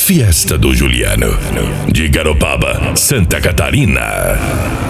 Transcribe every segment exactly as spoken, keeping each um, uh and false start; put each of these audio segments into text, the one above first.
Fiesta do Juliano, de Garopaba, Santa Catarina.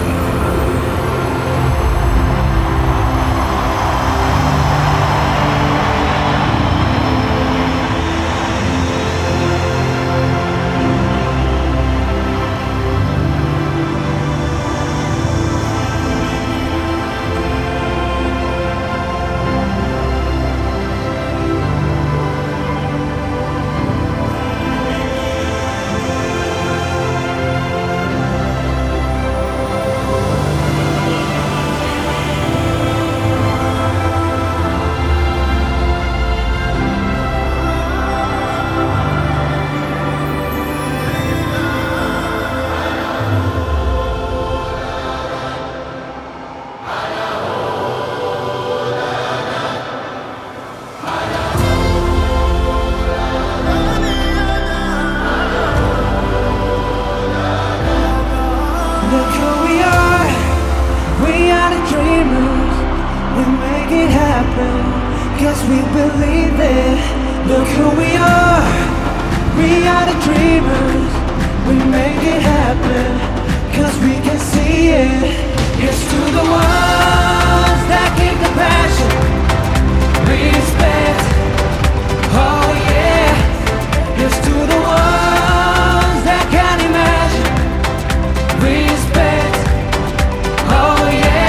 Look who we are, we are the dreamers. We make it happen, cause we believe it. Look who we are, we are the dreamers. We make it happen, cause we can see it. Here's to the ones that keep the passion, respect, oh yeah. Here's to the ones that can imagine, respect, oh yeah.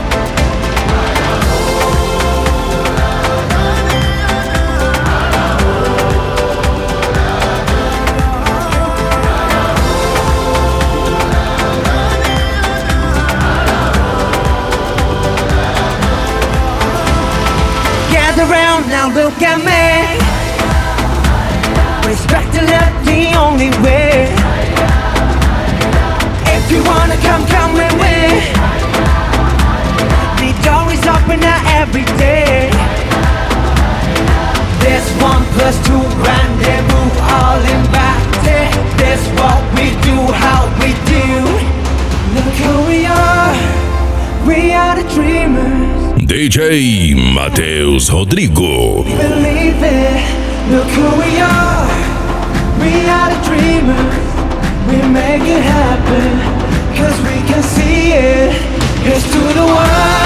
Gather round now, look at me. Respect and love the only way. If you wanna come, come with me. The door is open now every day. There's one plus two rendezvous, all in back. That's what we do, how we do. Look who we are, we are the dreamers. D J Matheus Rodrigo. Believe it. Look who we are, we are the dreamers. We make it happen, cause we can see it. Here's to the world.